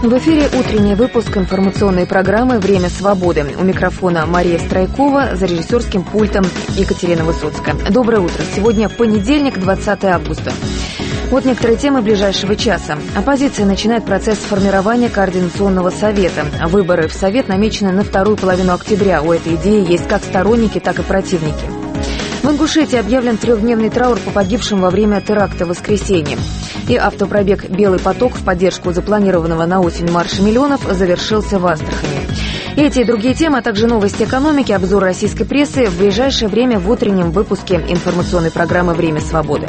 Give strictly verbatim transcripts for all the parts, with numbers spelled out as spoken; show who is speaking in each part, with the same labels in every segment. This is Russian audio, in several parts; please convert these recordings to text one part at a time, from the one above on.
Speaker 1: В эфире утренний выпуск информационной программы «Время свободы». У микрофона Мария Страйкова, за режиссерским пультом Екатерина Высоцкая. Доброе утро. Сегодня понедельник, двадцатое августа. Вот некоторые темы ближайшего часа. Оппозиция начинает процесс формирования Координационного совета. Выборы в Совет намечены на вторую половину октября. У этой идеи есть как сторонники, так и противники. В Ингушетии объявлен трехдневный траур по погибшим во время теракта в воскресенье. И автопробег «Белый поток» в поддержку запланированного на осень марша миллионов завершился в Астрахани. Эти и другие темы, а также новости экономики, обзор российской прессы в ближайшее время в утреннем выпуске информационной программы «Время свободы».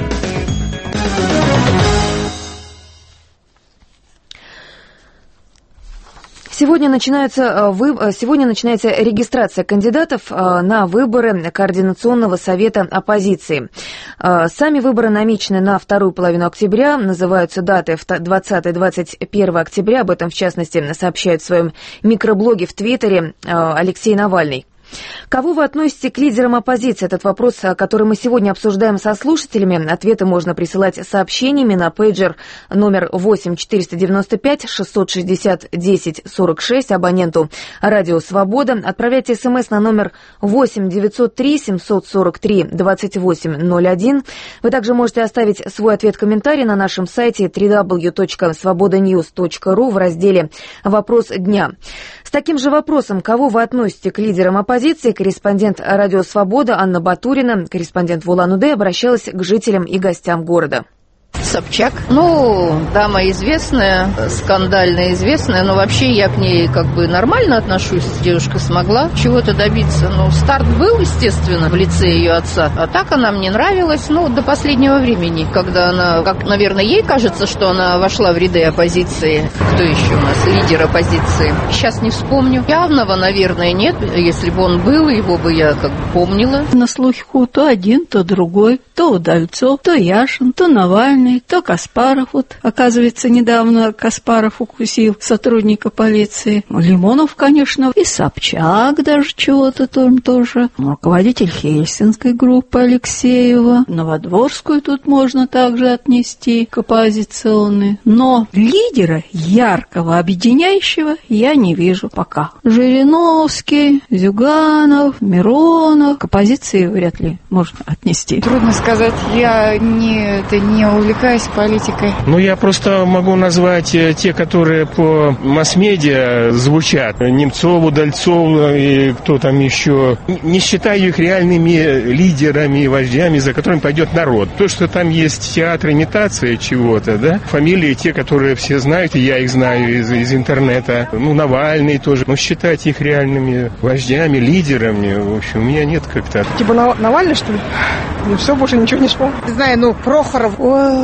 Speaker 1: Сегодня начинается, сегодня начинается регистрация кандидатов на выборы Координационного совета оппозиции. Сами выборы намечены на вторую половину октября. Называются даты двадцатое-двадцать первое октября. Об этом, в частности, сообщает в своем микроблоге в Твиттере Алексей Навальный. Кого вы относите к лидерам оппозиции? Этот вопрос, который мы сегодня обсуждаем со слушателями. Ответы можно присылать сообщениями на пейджер номер восемь четыреста девяносто пять шестьсот шестьдесят десять сорок шесть абоненту «Радио Свобода». Отправляйте смс на номер восемь девятьсот три семьсот сорок три двадцать восемь ноль один. Вы также можете оставить свой ответ-комментарий на нашем сайте дабл ю дабл ю дабл ю точка свобода ньюс точка ру в разделе «Вопрос дня». С таким же вопросом, кого вы относите к лидерам оппозиции, корреспондент «Радио Свобода» Анна Батурина, корреспондент в Улан-Удэ, обращалась к жителям и гостям города.
Speaker 2: Собчак. Ну, дама известная, скандально известная, но вообще я к ней как бы нормально отношусь. Девушка смогла чего-то добиться. Ну, старт был, естественно, в лице ее отца. А так она мне нравилась, ну, до последнего времени, когда она, как, наверное, ей кажется, что она вошла в ряды оппозиции. Кто еще у нас лидер оппозиции? Сейчас не вспомню. Явного, наверное, нет. Если бы он был, его бы я как бы помнила.
Speaker 3: На слуху то один, то другой. То Удальцов, то Яшин, то Навальный, то Каспаров. Вот, оказывается, недавно Каспаров укусил сотрудника полиции. Лимонов, конечно, и Собчак даже чего-то там тоже. Руководитель Хельсинской группы Алексеева. Новодворскую тут можно также отнести к оппозиционной. Но лидера яркого, объединяющего я не вижу пока. Жириновский, Зюганов, Миронов. К оппозиции вряд ли можно отнести.
Speaker 4: Трудно сказать, я не, это не увлекаюсь политикой.
Speaker 5: Ну, я просто могу назвать те, которые по масс-медиа звучат. Немцов, Удальцов и кто там еще. Не считаю их реальными лидерами, вождями, за которыми пойдет народ. То, что там есть театр имитации чего-то, да, фамилии те, которые все знают, и я их знаю из, из интернета. Ну, Навальный тоже. Но считать их реальными вождями, лидерами, в общем, у меня нет как-то.
Speaker 4: Типа Навальный, что ли? Ну, все, больше ничего не вспомнил. Не знаю, ну, Прохоров.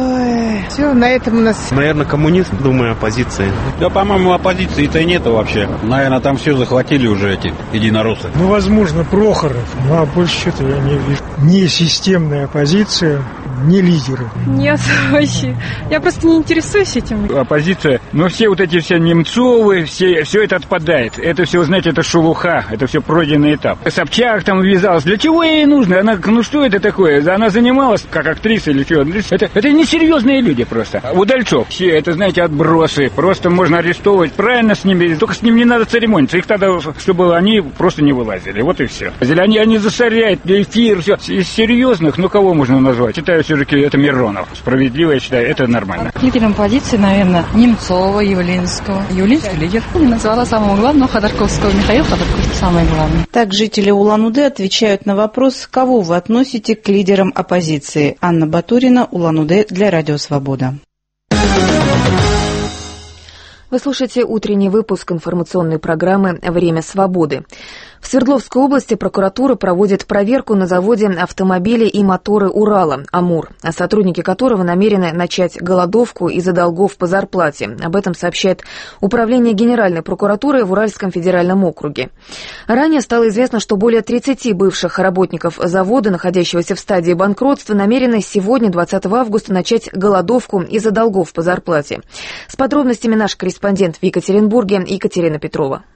Speaker 4: Ой, все, на этом у нас...
Speaker 6: Наверное, коммунист, думаю, оппозиции.
Speaker 7: Да, по-моему, оппозиции-то и нету вообще. Наверное, там все захватили уже эти единороссы.
Speaker 8: Ну, возможно, Прохоров. Ну, а больше что-то я не вижу. Не системная оппозиция, не лидеры.
Speaker 4: Нет, вообще. Я просто не интересуюсь этим.
Speaker 9: Оппозиция, ну, все вот эти все Немцовы, все, все это отпадает. Это все, знаете, это шелуха, это все пройденный этап. Собчак там ввязалась. Для чего ей нужно? Она, ну, что это такое? Она занималась как актриса или что? Это, это несерьезные люди просто. Удальцов, все это, знаете, отбросы. Просто можно арестовывать. Правильно с ними, только с ним не надо церемониться. Их тогда, чтобы они просто не вылазили. Вот и все. Они, они засоряют эфир, все. Из серьезных, ну, кого можно назвать? Считаю, все-таки это Миронов. Справедливо, я считаю, это нормально.
Speaker 10: Лидером оппозиции, наверное, Немцова, Явлинского. Явлинский лидер. Не назвала самого главного Ходорковского. Михаил Ходорковский самый главный.
Speaker 11: Так жители Улан-Удэ отвечают на вопрос, кого вы относите к лидерам оппозиции. Анна Батурина, Улан-Удэ, для Радио Свобода.
Speaker 1: Вы слушаете утренний выпуск информационной программы «Время свободы». В Свердловской области прокуратура проводит проверку на заводе автомобилей и моторы «Урала» «Амур», сотрудники которого намерены начать голодовку из-за долгов по зарплате. Об этом сообщает Управление Генеральной прокуратуры в Уральском федеральном округе. Ранее стало известно, что более тридцати бывших работников завода, находящегося в стадии банкротства, намерены сегодня, двадцатого августа, начать голодовку из-за долгов по зарплате. С подробностями наш корреспондент в Екатеринбурге Екатерина Петрова.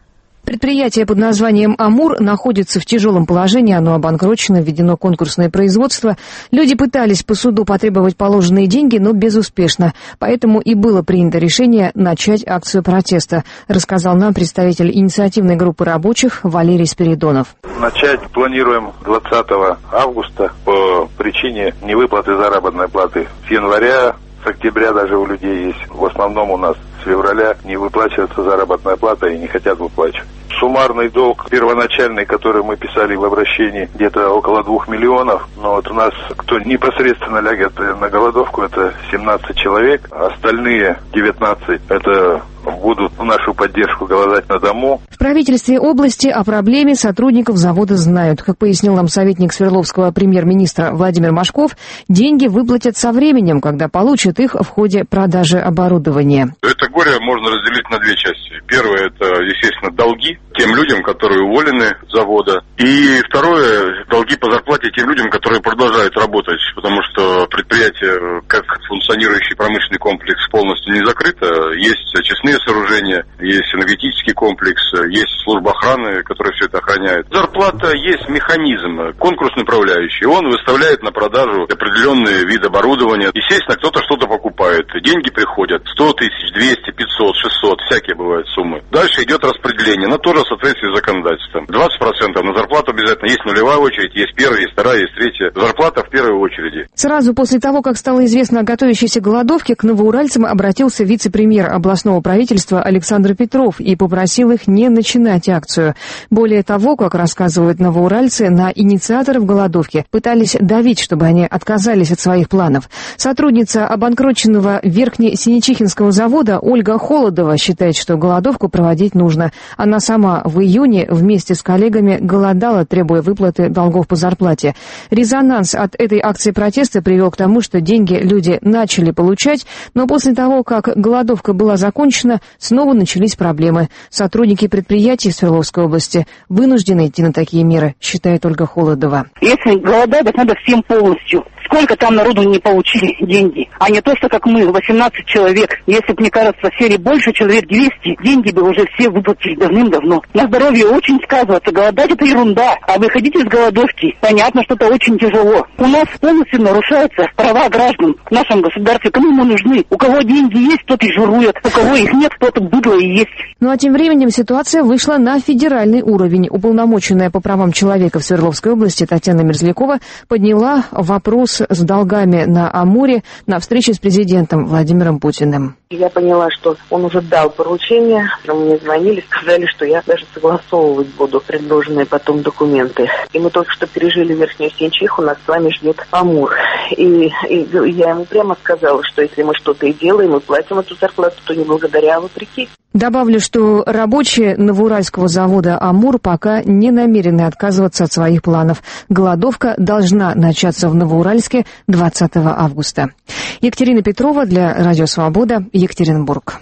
Speaker 1: Предприятие под названием «Амур» находится в тяжелом положении, оно обанкрочено, введено конкурсное производство. Люди пытались по суду потребовать положенные деньги, но безуспешно. Поэтому и было принято решение начать акцию протеста, рассказал нам представитель инициативной группы рабочих Валерий Спиридонов.
Speaker 12: Начать планируем двадцатого августа по причине невыплаты заработной платы. С января, с октября даже у людей есть. В основном у нас с февраля не выплачивается заработная плата и не хотят выплачивать. Суммарный долг первоначальный, который мы писали в обращении, где-то около двух миллионов. Но вот у нас, кто непосредственно лягет на голодовку, это семнадцать человек. Остальные девятнадцать это будут в нашу поддержку голодать на дому.
Speaker 1: В правительстве области о проблеме сотрудников завода знают. Как пояснил нам советник Свердловского премьер-министра Владимир Машков, деньги выплатят со временем, когда получат их в ходе продажи оборудования.
Speaker 13: Это горе можно разделить на две части. Первое, это, естественно, долги тем людям, которые уволены с завода. И второе, долги по зарплате тем людям, которые продолжают работать, потому что предприятие, как функционирующий промышленный комплекс, полностью не закрыто. Есть очистные сооружения, есть энергетический комплекс, есть служба охраны, которая все это охраняет. Зарплата есть механизм, конкурсный управляющий. Он выставляет на продажу определенный вид оборудования. Естественно, кто-то что-то покупает. Деньги приходят сто тысяч, двести, пятьсот, шестьсот, всякие бывают суммы. Дальше идет распределение, но тоже в соответствии с законодательством. двадцать процентов на зарплату обязательно. Есть нулевая очередь, есть первая, есть вторая, есть третья. Зарплата в первой очереди.
Speaker 1: Сразу после того, как стало известно о готовящейся голодовке, к новоуральцам обратился вице-премьер областного правительства Александр Петров и попросил их не начинать акцию. Более того, как рассказывают новоуральцы, на инициаторов голодовки пытались давить, чтобы они отказались от своих планов. Сотрудница обанкроченного Верхнесинечихинского завода Ольга Холодова считает, что голодовку проводить нужно. Она сама в июне вместе с коллегами голодала, требуя выплаты долгов по зарплате. Резонанс от этой акции протеста привел к тому, что деньги люди начали получать, но после того, как голодовка была закончена, снова начались проблемы. Сотрудники предприятий Свердловской области вынуждены идти на такие меры, считает Ольга Холодова.
Speaker 14: Если голодать, так надо всем полностью. Сколько там народу не получили деньги, а не то, что как мы, восемнадцать человек. Если бы, мне кажется, в сфере больше, человек двести, деньги бы уже все выплатили давным-давно. На здоровье очень сказывается. Голодать — это ерунда. А выходить из голодовки, понятно, что это очень тяжело. У нас полностью нарушаются права граждан в нашем государстве. Кому мы нужны? У кого деньги есть, тот и жирует. У кого их нет, тот быдло и есть.
Speaker 1: Ну а тем временем ситуация вышла на федеральный уровень. Уполномоченная по правам человека в Свердловской области Татьяна Мерзлякова подняла вопрос с долгами на Амуре на встрече с президентом Владимиром Путиным.
Speaker 15: Я поняла, что он уже дал поручение. Мне звонили, сказали, что я даже согласовывать буду предложенные потом документы. И мы только что пережили Верхнюю Синечиху, нас с вами ждет Амур. И, и я ему прямо сказала, что если мы что-то и делаем, мы платим эту зарплату, то не благодаря, а вопреки.
Speaker 1: Добавлю, что рабочие новоуральского завода «Амур» пока не намерены отказываться от своих планов. Голодовка должна начаться в Новоуральске двадцатого августа. Екатерина Петрова для Радио Свобода, Екатеринбург.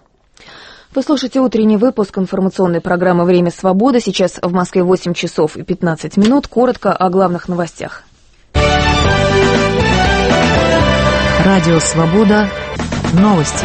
Speaker 1: Вы слушаете утренний выпуск информационной программы «Время свободы». Сейчас в Москве восемь часов и пятнадцать минут. Коротко о главных новостях.
Speaker 16: Радио Свобода. Новости.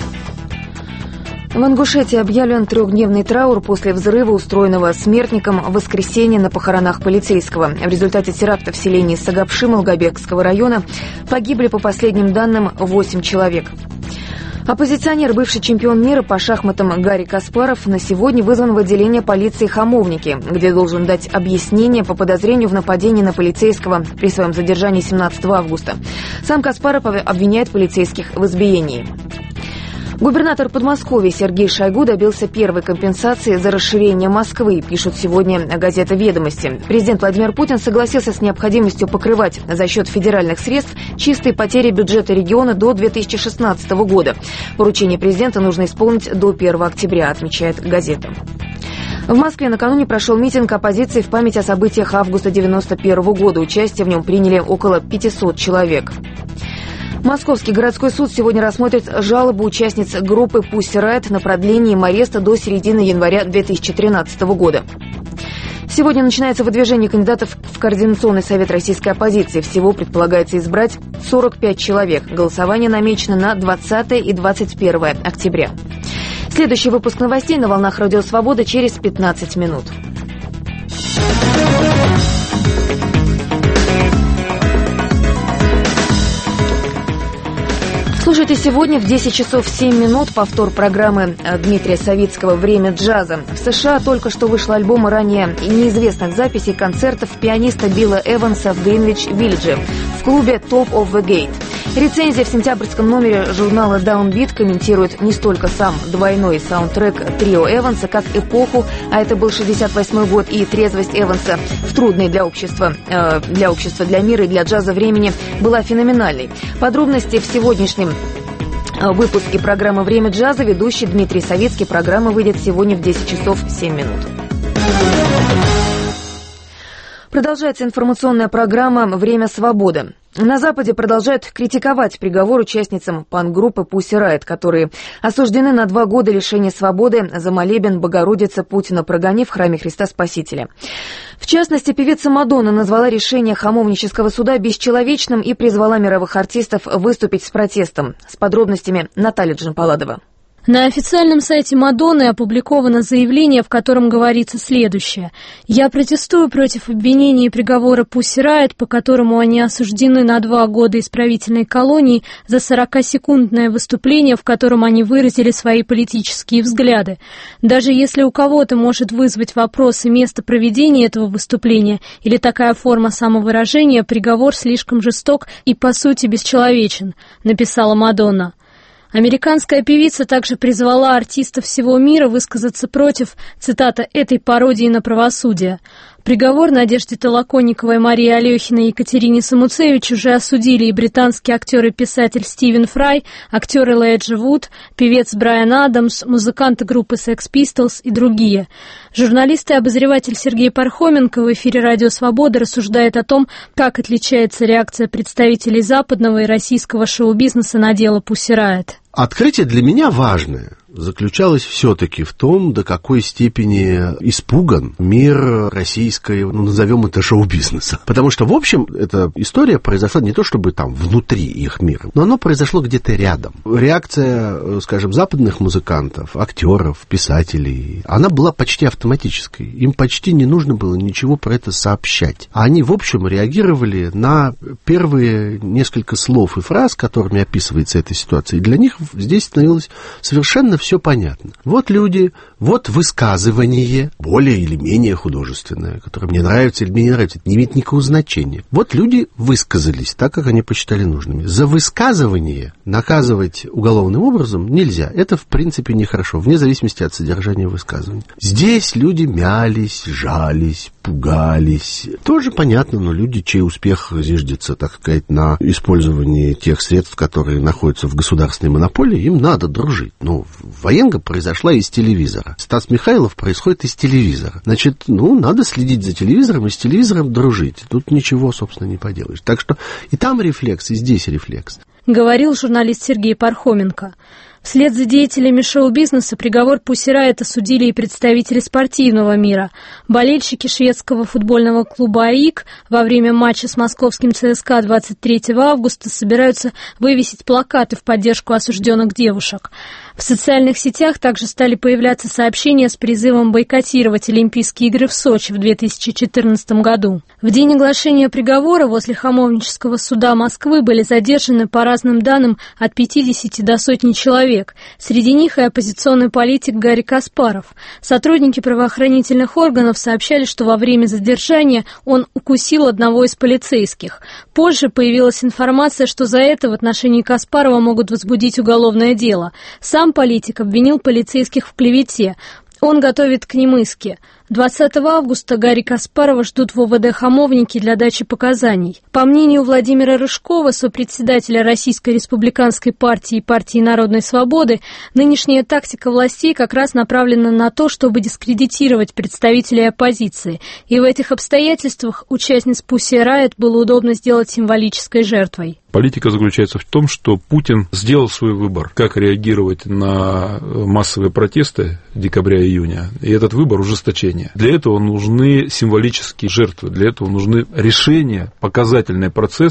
Speaker 1: В Ингушетии объявлен трехдневный траур после взрыва, устроенного смертником в воскресенье на похоронах полицейского. В результате теракта в селении Сагапши Малгобекского района погибли, по последним данным, восемь человек. Оппозиционер, бывший чемпион мира по шахматам Гарри Каспаров, на сегодня вызван в отделение полиции Хамовники, где должен дать объяснение по подозрению в нападении на полицейского при своем задержании семнадцатого августа. Сам Каспаров обвиняет полицейских в избиении. Губернатор Подмосковья Сергей Шойгу добился первой компенсации за расширение Москвы, пишут сегодня газета «Ведомости». Президент Владимир Путин согласился с необходимостью покрывать за счет федеральных средств чистые потери бюджета региона до две тысячи шестнадцатого года. Поручение президента нужно исполнить до первого октября, отмечает газета. В Москве накануне прошел митинг оппозиции в память о событиях августа девяносто первого года. Участие в нем приняли около пятисот человек. Московский городской суд сегодня рассмотрит жалобу участниц группы Pussy Riot на продление им ареста до середины января две тысячи тринадцатого года. Сегодня начинается выдвижение кандидатов в Координационный совет российской оппозиции. Всего предполагается избрать сорок пять человек. Голосование намечено на двадцатое и двадцать первое октября. Следующий выпуск новостей на волнах Радио Свобода через пятнадцать минут. Слушайте сегодня в десять часов семь минут повтор программы Дмитрия Савицкого «Время джаза». В США только что вышел альбом ранее неизвестных записей концертов пианиста Билла Эванса в Гринвич-Виллидже в клубе Top of the Gate. Рецензия в сентябрьском номере журнала Downbeat комментирует не столько сам двойной саундтрек трио Эванса, как эпоху, а это был шестьдесят восьмой год, и трезвость Эванса в трудной для общества, э, для общества, для мира и для джаза времени была феноменальной. Подробности в сегодняшнем выпуске программы «Время джаза». Ведущий Дмитрий Савицкий. Программа выйдет сегодня в десять часов семь минут. Продолжается информационная программа «Время свободы». На Западе продолжают критиковать приговор участницам панк-группы Pussy Riot, которые осуждены на два года лишения свободы за молебен Богородицы Путина прогони в храме Христа Спасителя. В частности, певица Мадонна назвала решение Хамовнического суда бесчеловечным и призвала мировых артистов выступить с протестом. С подробностями Наталья Джампаладова.
Speaker 17: На официальном сайте Мадонны опубликовано заявление, в котором говорится следующее. «Я протестую против обвинений и приговора Pussy Riot, по которому они осуждены на два года исправительной колонии за сорокасекундное выступление, в котором они выразили свои политические взгляды. Даже если у кого-то может вызвать вопросы место проведения этого выступления или такая форма самовыражения, приговор слишком жесток и, по сути, бесчеловечен», написала Мадонна. Американская певица также призвала артистов всего мира высказаться против, цитата, «этой пародии на правосудие». Приговор Надежде Толоконниковой, Марии Алехиной и Екатерине Самуцевич уже осудили и британский актер и писатель Стивен Фрай, актер Элайджа Вуд, певец Брайан Адамс, музыканты группы Sex Pistols и другие. Журналист и обозреватель Сергей Пархоменко в эфире «Радио Свобода» рассуждает о том, как отличается реакция представителей западного и российского шоу-бизнеса на дело Pussy Riot.
Speaker 18: Открытие для меня важное заключалось все-таки в том, до какой степени испуган мир российской, ну, назовем это, шоу-бизнеса. Потому что, в общем, эта история произошла не то чтобы там внутри их мира, но оно произошло где-то рядом. Реакция, скажем, западных музыкантов, актеров, писателей, она была почти автоматической. Им почти не нужно было ничего про это сообщать. А они, в общем, реагировали на первые несколько слов и фраз, которыми описывается эта ситуация. И для них здесь становилось совершенно все понятно. Вот люди, вот высказывание, более или менее художественное, которое мне нравится или мне не нравится, это не имеет никакого значения. Вот люди высказались так, как они посчитали нужными. За высказывание наказывать уголовным образом нельзя. Это, в принципе, нехорошо, вне зависимости от содержания высказывания. Здесь люди мялись, жались, пугались. Тоже понятно, но люди, чей успех зиждется, так сказать, на использовании тех средств, которые находятся в государственной монополии, им надо дружить. Ну, Военга произошла из телевизора. Стас Михайлов происходит из телевизора. Значит, ну, надо следить за телевизором и с телевизором дружить. Тут ничего, собственно, не поделаешь. Так что и там рефлекс, и здесь рефлекс.
Speaker 17: Говорил журналист Сергей Пархоменко. Вслед за деятелями шоу-бизнеса приговор Pussy Riot осудили и представители спортивного мира. Болельщики шведского футбольного клуба АИК во время матча с московским ЦСКА двадцать третьего августа собираются вывесить плакаты в поддержку осужденных девушек. В социальных сетях также стали появляться сообщения с призывом бойкотировать Олимпийские игры в Сочи в две тысячи четырнадцатом году. В день оглашения приговора возле Хамовнического суда Москвы были задержаны, по разным данным, от пятидесяти до сотни человек. Среди них и оппозиционный политик Гарри Каспаров. Сотрудники правоохранительных органов сообщали, что во время задержания он укусил одного из полицейских. Позже появилась информация, что за это в отношении Каспарова могут возбудить уголовное дело. Сам политик обвинил полицейских в клевете. Он готовит к ним иски. двадцатого августа Гарри Каспарова ждут в ОВД Хамовники для дачи показаний. По мнению Владимира Рыжкова, сопредседателя Российской республиканской партии и партии Народной свободы, нынешняя тактика властей как раз направлена на то, чтобы дискредитировать представителей оппозиции. И в этих обстоятельствах участниц Pussy Riot было удобно сделать символической жертвой.
Speaker 19: Политика заключается в том, что Путин сделал свой выбор, как реагировать на массовые протесты декабря-июня, и этот выбор ужесточение. Для этого нужны символические жертвы, для этого нужны решения, показательные процессы,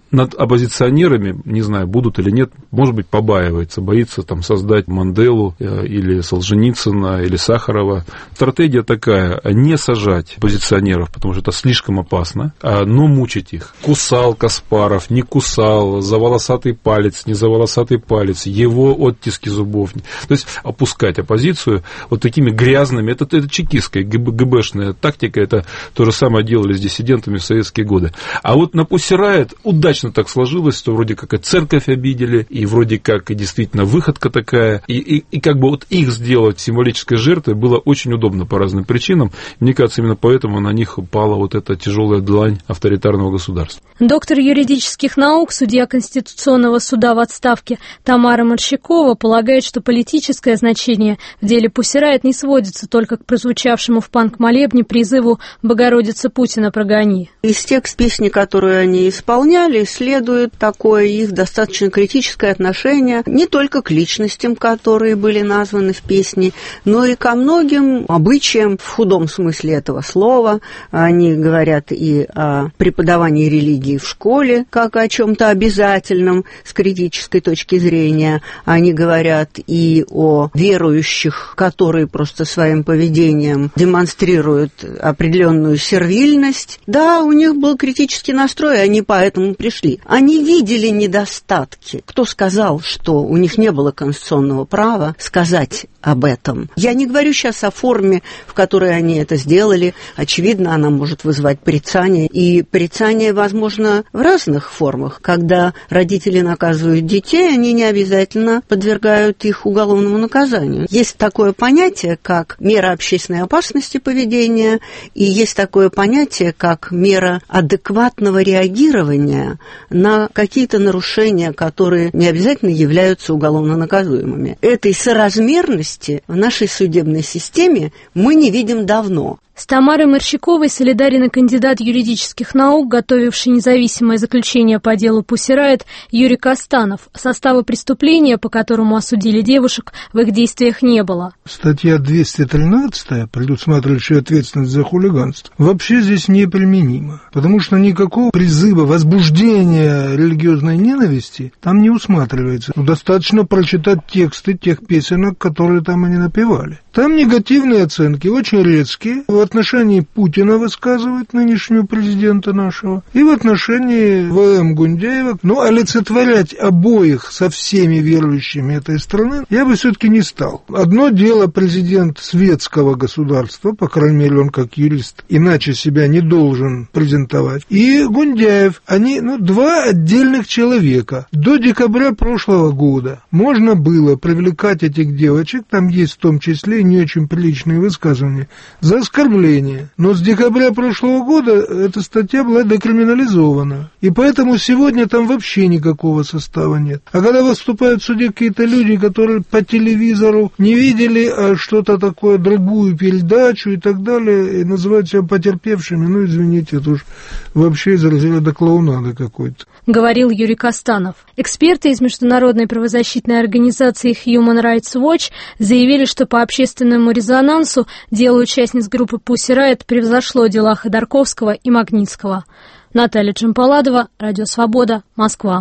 Speaker 19: над оппозиционерами, не знаю, будут или нет, может быть, побаивается, боится там создать Манделу или Солженицына, или Сахарова. Стратегия такая: не сажать оппозиционеров, потому что это слишком опасно, но мучить их. Кусал Каспаров, не кусал, за волосатый палец, не за волосатый палец, его оттиски зубов. То есть опускать оппозицию вот такими грязными, это, это чекистская, ГБшная тактика, это то же самое делали с диссидентами в советские годы. А вот на Пусирает удачно так сложилось, что вроде как и церковь обидели, и вроде как и действительно выходка такая, и, и, и как бы вот их сделать символической жертвой было очень удобно по разным причинам. Мне кажется, именно поэтому на них упала вот эта тяжелая длань авторитарного государства.
Speaker 17: Доктор юридических наук, судья Конституционного суда в отставке Тамара Морщикова полагает, что политическое значение в деле Пусирает не сводится только к прозвучавшему в панк-молебне призыву «Богородица Путина прогони».
Speaker 20: Из текста песни, которую они исполняли, следует такое их достаточно критическое отношение не только к личностям, которые были названы в песне, но и ко многим обычаям в худом смысле этого слова. Они говорят и о преподавании религии в школе, как о чем-то обязательном с критической точки зрения. Они говорят и о верующих, которые просто своим поведением демонстрируют определенную сервильность. Да, у них был критический настрой, они поэтому пришли. Они видели недостатки. Кто сказал, что у них не было конституционного права сказать об этом? Я не говорю сейчас о форме, в которой они это сделали. Очевидно, она может вызвать порицание. И порицание, возможно, в разных формах. Когда родители наказывают детей, они не обязательно подвергают их уголовному наказанию. Есть такое понятие, как мера общественной опасности поведения, и есть такое понятие, как мера адекватного реагирования на какие-то нарушения, которые не обязательно являются уголовно наказуемыми. Этой соразмерности в нашей судебной системе мы не видим давно.
Speaker 17: С Тамарой Морщиковой солидарен и кандидат юридических наук, готовивший независимое заключение по делу Пусирает, Юрий Костанов. Состава преступления, по которому осудили девушек, в их действиях не было.
Speaker 8: Статья двести тринадцатая, предусматривающая ответственность за хулиганство, вообще здесь неприменима, потому что никакого призыва, возбуждения религиозной ненависти там не усматривается. Ну, достаточно прочитать тексты тех песенок, которые там они напевали. Там негативные оценки, очень резкие, в отношении Путина высказывают, нынешнего президента нашего, и в отношении вэ эм Гундяева. Но олицетворять обоих со всеми верующими этой страны я бы все-таки не стал. Одно дело президент светского государства, по крайней мере он как юрист, иначе себя не должен презентовать, и Гундяев. Они, ну, два отдельных человека. До декабря прошлого года можно было привлекать этих девочек, там есть в том числе не очень приличные высказывания, за оскорбление. Но с декабря прошлого года эта статья была декриминализована. И поэтому сегодня там вообще никакого состава нет. А когда выступают в суде какие-то люди, которые по телевизору не видели а что-то такое, другую передачу и так далее, и называют себя потерпевшими, ну, извините, это уж вообще из разряда клоунады какой-то.
Speaker 17: Говорил Юрий Костанов. Эксперты из международной правозащитной организации Human Rights Watch заявили, что по общественному резонансу дело участниц группы Пусирает превзошло дела Ходорковского и Магнитского. Наталья Джампаладова, Радио Свобода, Москва.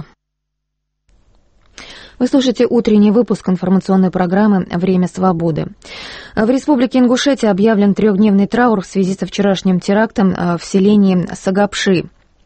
Speaker 1: Вы слушаете утренний выпуск информационной программы «Время свободы». В Республике Ингушетия объявлен трехдневный траур в связи со вчерашним терактом в селении Сагапши,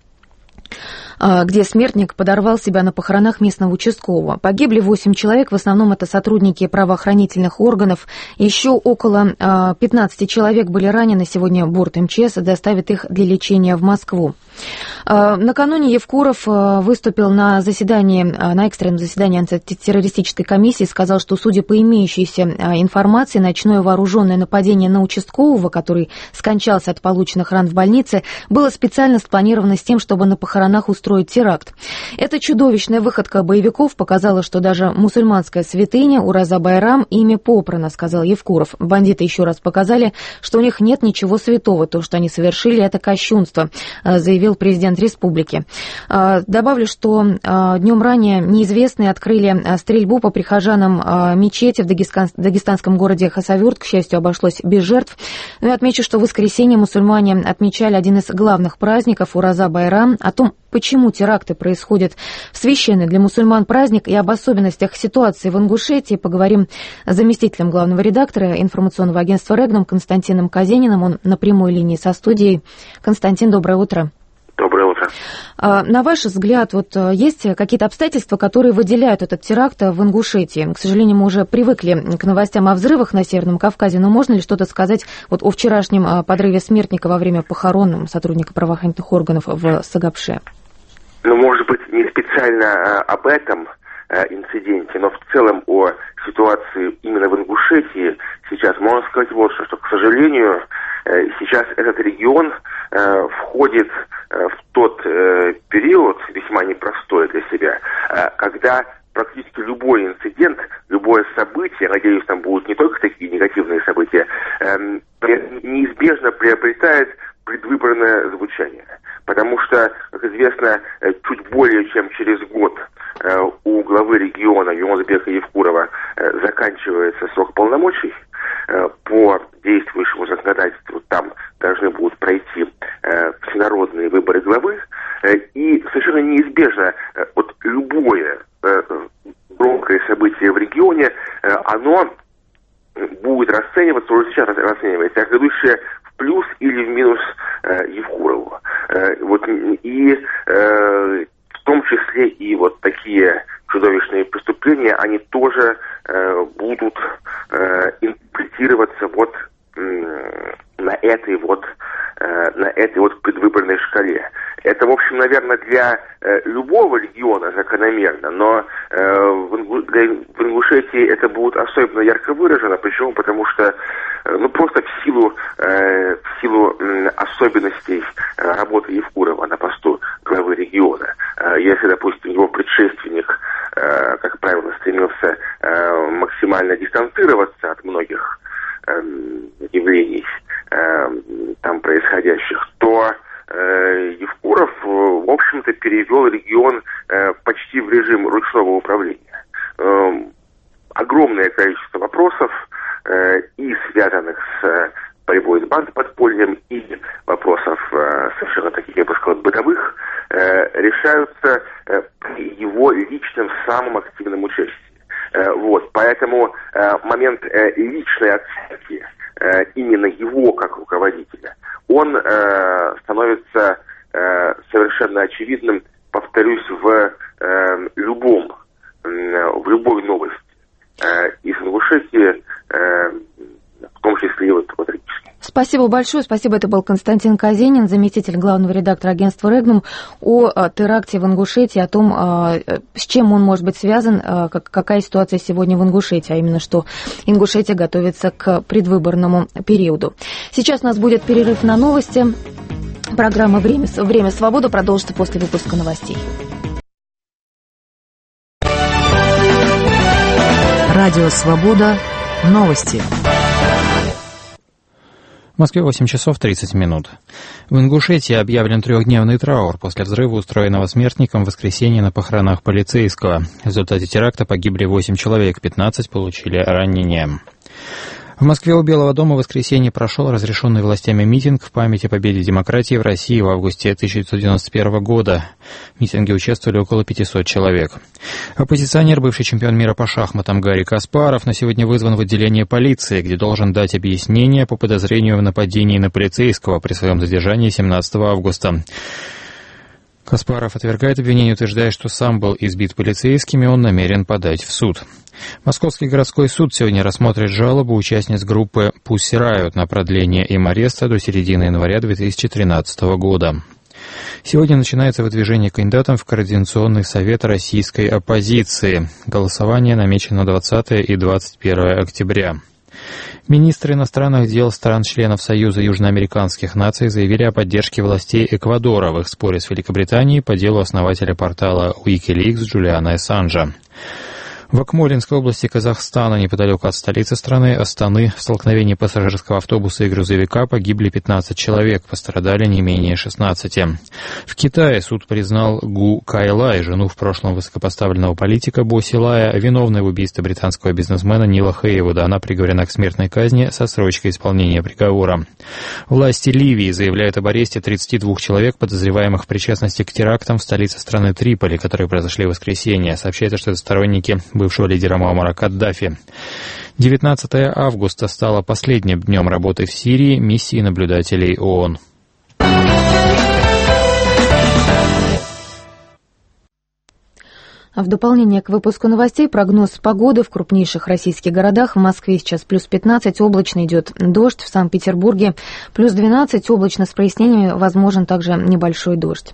Speaker 1: где смертник подорвал себя на похоронах местного участкового. Погибли восемь человек, в основном это сотрудники правоохранительных органов. Еще около пятнадцати человек были ранены. Сегодня борт эм че эс доставит их для лечения в Москву. Накануне Евкуров выступил на заседании, на экстренном заседании антитеррористической комиссии, сказал, что, судя по имеющейся информации, ночное вооруженное нападение на участкового, который скончался от полученных ран в больнице, было специально спланировано с тем, чтобы на похоронах устроить теракт. Эта чудовищная выходка боевиков показала, что даже мусульманская святыня Ураза Байрам ими попрана, сказал Евкуров. Бандиты еще раз показали, что у них нет ничего святого, то, что они совершили, это кощунство, заявил президент республики. Добавлю, что днем ранее неизвестные открыли стрельбу по прихожанам мечети в дагестанском городе Хасавюрт. К счастью, обошлось без жертв. Но я отмечу, что в воскресенье мусульмане отмечали один из главных праздников Ураза Байрам. О том, почему теракты происходят в священный для мусульман праздник и об особенностях ситуации в Ингушетии поговорим с заместителем главного редактора информационного агентства «Регнум» Константином Казениным. Он на прямой линии со студией. Константин, доброе утро.
Speaker 21: Доброе утро.
Speaker 1: На ваш взгляд, вот есть какие-то обстоятельства, которые выделяют этот теракт в Ингушетии? К сожалению, мы уже привыкли к новостям о взрывах на Северном Кавказе, но можно ли что-то сказать вот о вчерашнем подрыве смертника во время похорон сотрудника правоохранительных органов в Сагапше?
Speaker 21: Ну, может быть, не специально об этом инциденте, но в целом о ситуации именно в Ингушетии сейчас можно сказать вот что, что, к сожалению, сейчас этот регион э, входит э, в тот э, период, весьма непростой для себя, э, когда практически любой инцидент, любое событие, надеюсь, там будут не только такие негативные события, э, неизбежно приобретает предвыборное звучание. Потому что, как известно, чуть более чем через год э, у главы региона Юнусбека Евкурова э, заканчивается срок полномочий. Э, по действующему законодательству там должны будут пройти э, всенародные выборы главы. Э, и совершенно неизбежно э, вот любое э, громкое событие в регионе, э, оно будет расцениваться, уже сейчас расценивается, как идущее в плюс или в минус э, Евкурову. Э, вот, и э, в том числе и вот такие чудовищные преступления, они тоже э, будут э, интерпретироваться вот э, на этой вот э, на этой вот предвыборной шкале. Это, в общем, наверное, для э, любого региона закономерно, но э, в, Ингу, для, в Ингушетии это будет особенно ярко выражено. Почему? Потому что э, ну просто в силу э, в силу э, особенностей э, работы Евкурова на посту главы региона. Э, если, допустим, его предшественник, э, как правило, стремился э, максимально дистанцироваться от многих э, явлений э, там происходящих, то Евкуров, в общем-то, перевел регион э, почти в режим ручного управления. Э, огромное количество вопросов, э, и связанных с э, борьбой с бандоподпольем, и вопросов э, совершенно таких, я бы сказал, бытовых, э, решаются э, при его личном самом активном участии. Э, вот, поэтому э, момент э, личной оценки э, именно его как руководителя, он э, становится э, совершенно очевидным, повторюсь, в э, любом, э, в любой новости э, из Ингушетии, э, в том числе и вот, вот трагически.
Speaker 1: Спасибо большое. Спасибо. Это был Константин Казенин, заместитель главного редактора агентства «Регнум», о теракте в Ингушетии, о том, с чем он может быть связан, какая ситуация сегодня в Ингушетии, а именно, что Ингушетия готовится к предвыборному периоду. Сейчас у нас будет перерыв на новости. Программа «Время, Время свободы» продолжится после выпуска новостей.
Speaker 16: Радио «Свобода». Новости.
Speaker 22: В Москве восемь часов тридцать минут. В Ингушетии объявлен трехдневный траур после взрыва, устроенного смертником в воскресенье на похоронах полицейского. В результате теракта погибли восемь человек, пятнадцать получили ранения. В Москве у Белого дома в воскресенье прошел разрешенный властями митинг в память о победе демократии в России в августе тысяча девятьсот девяносто первого года. В митинге участвовали около пятисот человек. Оппозиционер, бывший чемпион мира по шахматам Гарри Каспаров, на сегодня вызван в отделение полиции, где должен дать объяснение по подозрению в нападении на полицейского при своем задержании семнадцатого августа. Каспаров отвергает обвинение, утверждая, что сам был избит полицейскими, он намерен подать в суд. Московский городской суд сегодня рассмотрит жалобу участниц группы «Pussy Riot» на продление им ареста до середины января две тысячи тринадцатого года. Сегодня начинается выдвижение кандидатов в Координационный совет российской оппозиции. Голосование намечено на двадцатое и двадцать первое октября. Министры иностранных дел стран-членов Союза южноамериканских наций заявили о поддержке властей Эквадора в их споре с Великобританией по делу основателя портала Wikileaks Джулиана Ассанжа. В Акмолинской области Казахстана, неподалеку от столицы страны, Астаны, в столкновении пассажирского автобуса и грузовика погибли пятнадцать человек, пострадали не менее шестнадцати. В Китае суд признал Гу Кайлай, жену в прошлом высокопоставленного политика Бо Силая, виновной в убийстве британского бизнесмена Нила Хейвуда. Она приговорена к смертной казни со срочкой исполнения приговора. Власти Ливии заявляют об аресте тридцати двух человек, подозреваемых в причастности к терактам в столице страны Триполи, которые произошли в воскресенье. Сообщается, что это сторонники бывшего лидера Муаммара Каддафи. девятнадцатого августа стало последним днем работы в Сирии миссии наблюдателей ООН.
Speaker 1: В дополнение к выпуску новостей прогноз погоды в крупнейших российских городах. В Москве сейчас плюс пятнадцать, облачно идет дождь. В Санкт-Петербурге плюс двенадцать, облачно с прояснениями, возможен также небольшой дождь.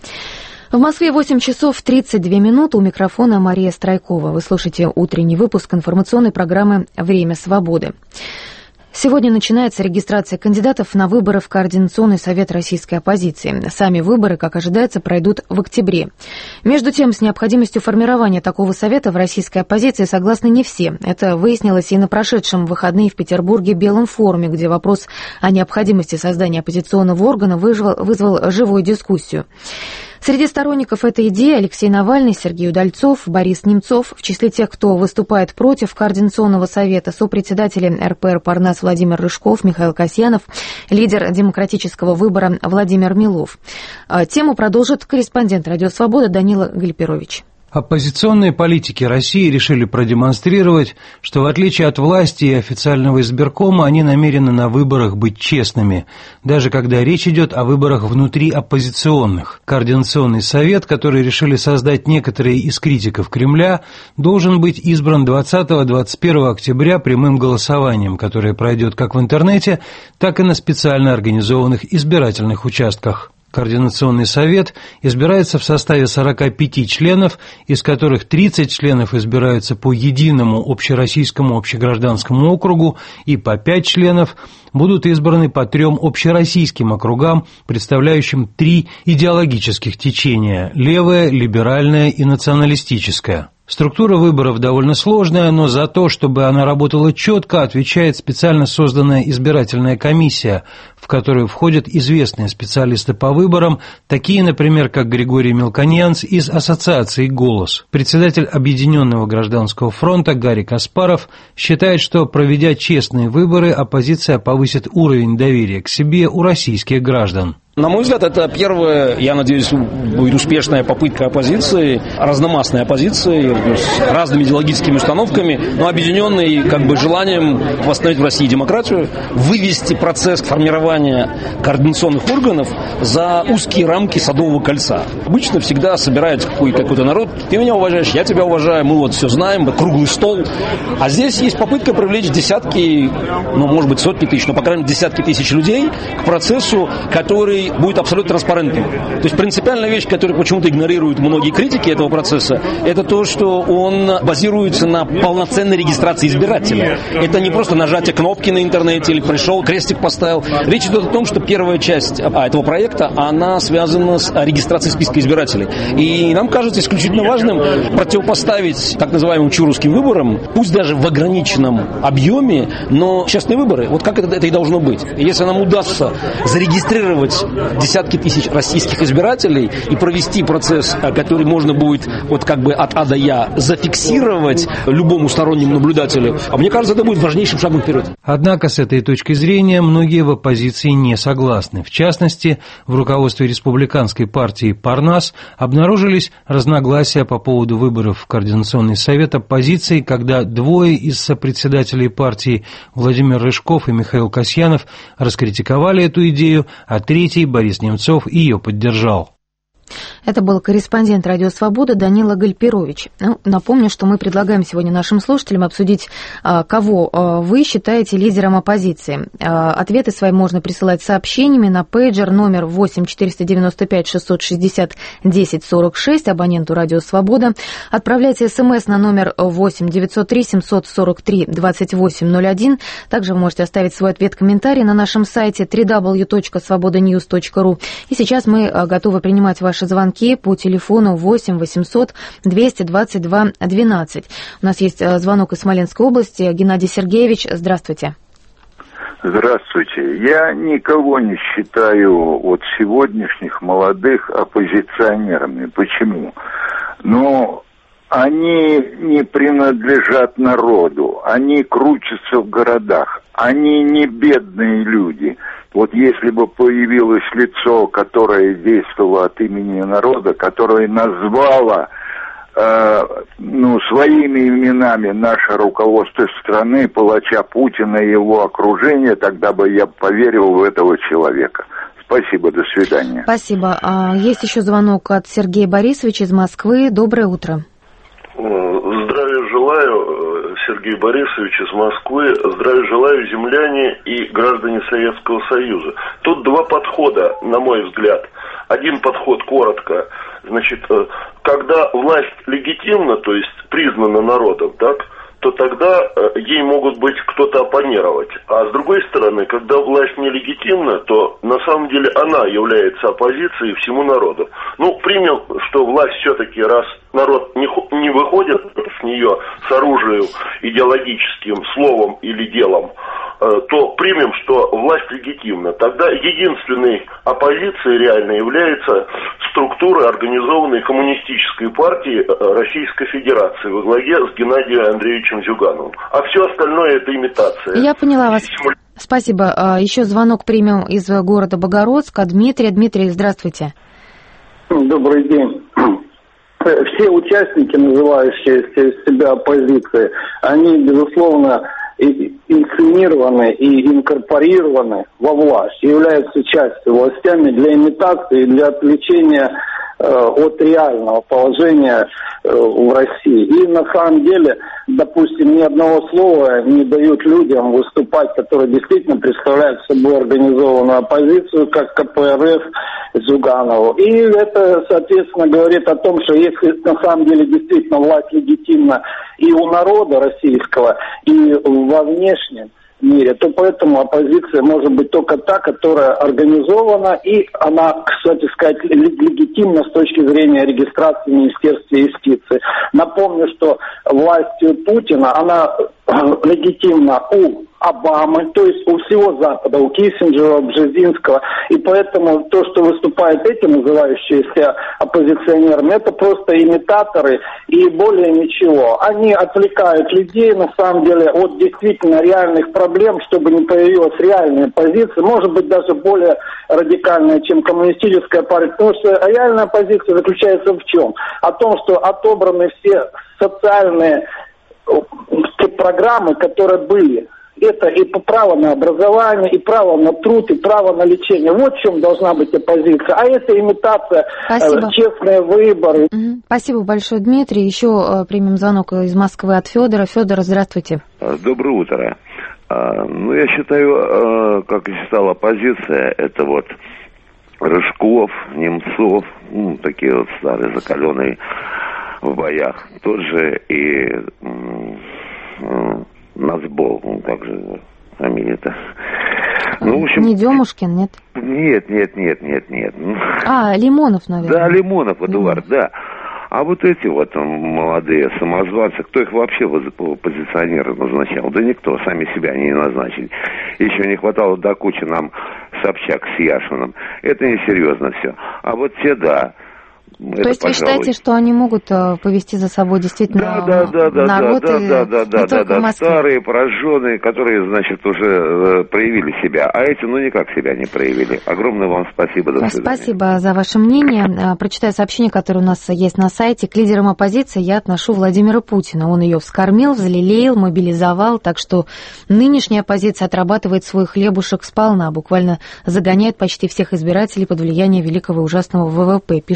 Speaker 1: В Москве восемь часов тридцать две минуты. У микрофона Мария Страйкова. Вы слушаете утренний выпуск информационной программы «Время свободы». Сегодня начинается регистрация кандидатов на выборы в Координационный совет российской оппозиции. Сами выборы, как ожидается, пройдут в октябре. Между тем, с необходимостью формирования такого совета в российской оппозиции согласны не все. Это выяснилось и на прошедшем в выходные в Петербурге Белом форуме, где вопрос о необходимости создания оппозиционного органа вызвал, вызвал живую дискуссию. Среди сторонников этой идеи Алексей Навальный, Сергей Удальцов, Борис Немцов. В числе тех, кто выступает против Координационного совета, сопредседатели эр пэ эр «Парнас» Владимир Рыжков, Михаил Касьянов, лидер демократического выбора Владимир Милов. Тему продолжит корреспондент «Радио Свобода» Данила Гальперович.
Speaker 2: Оппозиционные политики России решили продемонстрировать, что в отличие от власти и официального избиркома, они намерены на выборах быть честными, даже когда речь идет о выборах внутри оппозиционных. Координационный совет, который решили создать некоторые из критиков Кремля, должен быть избран двадцатого — двадцать первого октября прямым голосованием, которое пройдет как в интернете, так и на специально организованных избирательных участках. Координационный совет избирается в составе сорока пяти членов, из которых тридцать членов избираются по единому общероссийскому общегражданскому округу и по пять членов будут избраны по трем общероссийским округам, представляющим три идеологических течения – левое, либеральное и националистическое. Структура выборов довольно сложная, но за то, чтобы она работала четко, отвечает специально созданная избирательная комиссия, в которую входят известные специалисты по выборам, такие, например, как Григорий Мелконьянц из ассоциации «Голос». Председатель Объединенного гражданского фронта Гарри Каспаров считает, что, проведя честные выборы, оппозиция повысит уровень доверия к себе у российских граждан.
Speaker 3: На мой взгляд, это первая, я надеюсь, будет успешная попытка оппозиции, разномастной оппозиции, с разными идеологическими установками, но объединенной как бы желанием восстановить в России демократию, вывести процесс формирования координационных органов за узкие рамки Садового кольца. Обычно всегда собирается какой- какой-то народ, ты меня уважаешь, я тебя уважаю, мы вот все знаем, круглый стол. А здесь есть попытка привлечь десятки, ну, может быть, сотни тысяч, но, по крайней мере, десятки тысяч людей к процессу, который будет абсолютно транспарентным. То есть принципиальная вещь, которую почему-то игнорируют многие критики этого процесса, это то, что он базируется на полноценной регистрации избирателя. Это не просто нажатие кнопки на интернете или пришел, крестик поставил. Речь идет о том, что первая часть этого проекта, она связана с регистрацией списка избирателей. И нам кажется исключительно важным противопоставить так называемым чурусским выборам, пусть даже в ограниченном объеме, но честные выборы. Вот как это, это и должно быть. Если нам удастся зарегистрировать десятки тысяч российских избирателей и провести процесс, который можно будет вот как бы от А до Я зафиксировать любому стороннему наблюдателю, а мне кажется, это будет важнейшим шагом вперед.
Speaker 2: Однако с этой точки зрения многие в оппозиции не согласны. В частности, в руководстве республиканской партии «Парнас» обнаружились разногласия по поводу выборов в Координационный совет оппозиции, когда двое из сопредседателей партии, Владимир Рыжков и Михаил Касьянов, раскритиковали эту идею, а третий, Борис Немцов, ее поддержал.
Speaker 1: Это был корреспондент «Радио Свобода» Данила Гальперович. Ну, напомню, что мы предлагаем сегодня нашим слушателям обсудить, кого вы считаете лидером оппозиции. Ответы свои можно присылать сообщениями на пейджер номер восемь четыреста девяносто пять шестьсот шестьдесят десять сорок шесть, абоненту «Радио Свобода». Отправляйте смс на номер восемь девятьсот три семьсот сорок три двадцать восемь ноль один. Также вы можете оставить свой ответ-комментарий на нашем сайте дабл ю дабл ю дабл ю точка свобода ньюс точка ру. И сейчас мы готовы принимать ваши ваши звонки по телефону восемь восемьсот двести двадцать два двенадцать. У нас есть звонок из Смоленской области. Геннадий Сергеевич, здравствуйте.
Speaker 5: Здравствуйте. Я никого не считаю вот сегодняшних молодых оппозиционерами. Почему? Ну, они не принадлежат народу, они крутятся в городах, они не бедные люди. Вот если бы появилось лицо, которое действовало от имени народа, которое назвало э, ну, своими именами наше руководство страны, палача Путина и его окружение, тогда бы я поверил в этого человека. Спасибо, до свидания.
Speaker 1: Спасибо. Есть еще звонок от Сергея Борисовича из Москвы. Доброе утро.
Speaker 6: Здравия желаю, Сергей Борисович из Москвы. Здравия желаю, земляне и граждане Советского Союза. Тут два подхода, на мой взгляд. Один подход коротко. Значит, когда власть легитимна, то есть признана народом, так, то тогда ей могут быть кто-то оппонировать. А с другой стороны, когда власть нелегитимна, то на самом деле она является оппозицией всему народу. Ну, примем, что власть все-таки, раз народ не, не выходит с нее с оружием, идеологическим словом или делом, то примем, что власть легитимна. Тогда единственной оппозицией реально является структура организованной коммунистической партии Российской Федерации во главе с Геннадием Андреевичем Зюгановым. А все остальное это имитация.
Speaker 1: Я поняла вас. Спасибо. Еще звонок примем из города Богородска. Дмитрий. Дмитрий, здравствуйте.
Speaker 23: Добрый день. Все участники, называющие себя оппозицией, они, безусловно, инсценированы и инкорпорированы во власть, являются частью властями для имитации, для отвлечения э, от реального положения э, в России. И на самом деле, допустим, ни одного слова не дают людям выступать, которые действительно представляют собой организованную оппозицию, как ка пэ эр эф Зюганову. И это, соответственно, говорит о том, что если на самом деле действительно власть легитимна и у народа российского, и во внешнем мире, то поэтому оппозиция может быть только та, которая организована, и она, кстати сказать, легитимна с точки зрения регистрации в Министерстве юстиции. Напомню, что власть Путина, она легитимна у Обамы, то есть у всего Запада, у Киссинджера, у Бжезинского, и поэтому то, что выступают эти называющиеся оппозиционерами, это просто имитаторы и более ничего. Они отвлекают людей, на самом деле, от действительно реальных проблем, чтобы не появилась реальная позиция, может быть, даже более радикальная, чем коммунистическая партия, потому что реальная позиция заключается в чем? О том, что отобраны все социальные программы, которые были. Это и право на образование, и право на труд, и право на лечение. Вот в чем должна быть оппозиция. А это имитация, э, честные выборы.
Speaker 1: Угу. Спасибо большое, Дмитрий. Еще э, примем звонок из Москвы от Федора. Федор, здравствуйте.
Speaker 24: Доброе утро. А, ну, я считаю, а, как и считала оппозиция, это вот Рыжков, Немцов, ну, такие вот старые, закаленные в боях. Тот же и... М- Нацбол, ну как же фамилия-то? Ну, в общем...
Speaker 1: Не Демушкин, нет?
Speaker 24: Нет, нет, нет, нет, нет.
Speaker 1: А, Лимонов, наверное.
Speaker 24: Да, Лимонов, Эдуард, да. А вот эти вот молодые самозванцы, кто их вообще позиционеры назначал? Да никто, сами себя они не назначили. Еще не хватало до кучи нам Собчак с Яшиным. Это несерьезно все. А вот те, да.
Speaker 1: То это, есть вы пожалуй... считаете, что они могут э, повести за собой действительно
Speaker 24: да, да, да,
Speaker 1: народ
Speaker 24: да,
Speaker 1: и
Speaker 24: да, да, да, да, да,
Speaker 1: да,
Speaker 24: старые, пораженные, которые, значит, уже э, проявили себя, а эти, ну, никак себя не проявили. Огромное вам спасибо, до свидания.
Speaker 1: Спасибо за ваше мнение. Прочитаю сообщение, которое у нас есть на сайте. К лидерам оппозиции я отношу Владимира Путина. Он ее вскормил, взлелеял, мобилизовал, так что нынешняя оппозиция отрабатывает свой хлебушек сполна, буквально загоняет почти всех избирателей под влияние великого и ужасного вэ вэ пэ, пишет нам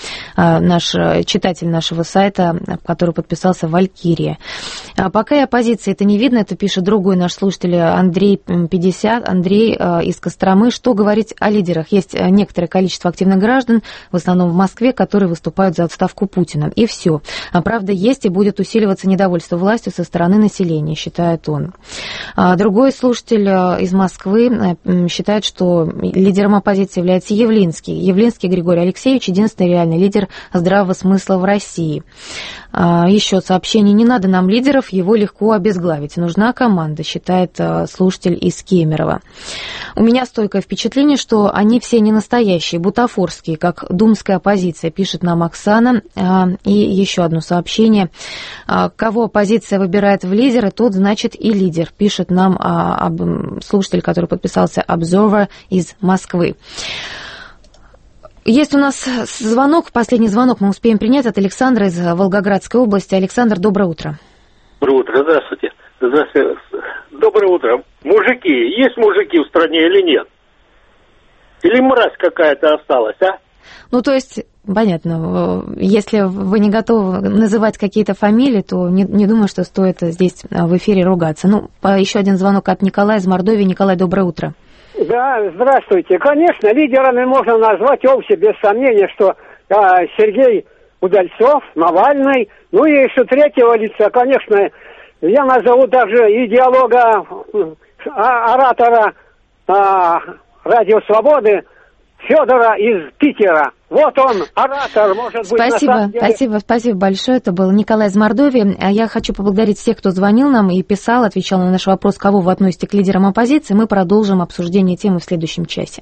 Speaker 1: наш читатель нашего сайта, который подписался «Валькирия». Пока и оппозиции это не видно, это пишет другой наш слушатель Андрей пятьдесят, Андрей из Костромы. Что говорить о лидерах? Есть некоторое количество активных граждан, в основном в Москве, которые выступают за отставку Путина. И все. Правда, есть и будет усиливаться недовольство властью со стороны населения, считает он. Другой слушатель из Москвы считает, что лидером оппозиции является Явлинский. Явлинский Григорий Алексеевич — единственный реальный лидер здравого смысла в России. Еще сообщение: не надо нам лидеров, его легко обезглавить. Нужна команда, считает слушатель из Кемерово. У меня стойкое впечатление, что они все не настоящие, бутафорские, как думская оппозиция, пишет нам Оксана. И еще одно сообщение: кого оппозиция выбирает в лидеры, тот значит и лидер, пишет нам слушатель, который подписался Observer из Москвы. Есть у нас звонок, последний звонок мы успеем принять от Александра из Волгоградской области. Александр, доброе утро.
Speaker 4: Доброе утро, здравствуйте. Здравствуйте. Доброе утро. Мужики, есть мужики в стране или нет? Или мразь какая-то осталась, а?
Speaker 1: Ну, то есть, понятно, если вы не готовы называть какие-то фамилии, то не, не думаю, что стоит здесь в эфире ругаться. Ну, еще один звонок от Николая из Мордовии. Николай, доброе утро.
Speaker 7: Да, здравствуйте. Конечно, лидерами можно назвать общее, без сомнения, что а, Сергей Удальцов, Навальный, ну и что третьего лица, конечно, я назову даже идеолога, а, оратора а, Радио Свободы Федора из Питера. Вот он, оратор, может быть,
Speaker 1: спасибо,
Speaker 7: на самом деле...
Speaker 1: Спасибо, спасибо большое. Это был Николай из Мордовии. Я хочу поблагодарить всех, кто звонил нам и писал, отвечал на наш вопрос, кого вы относите к лидерам оппозиции. Мы продолжим обсуждение темы в следующем часе.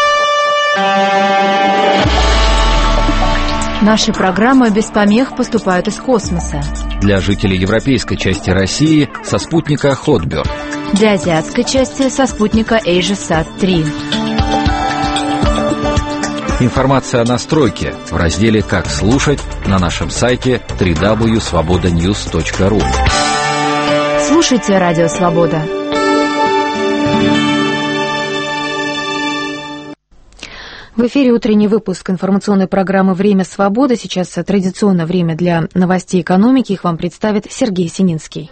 Speaker 16: Наши программы без помех поступают из космоса.
Speaker 9: Для жителей европейской части России со спутника Хотберг.
Speaker 16: Для азиатской части со спутника AsiaSat три.
Speaker 9: Информация о настройке в разделе «Как слушать» на нашем сайте дабл ю дабл ю дабл ю точка свобода ньюс точка ру.
Speaker 16: Слушайте Радио Свобода.
Speaker 1: В эфире утренний выпуск информационной программы «Время свободы». Сейчас традиционное время для новостей экономики. Их вам представит Сергей Сининский.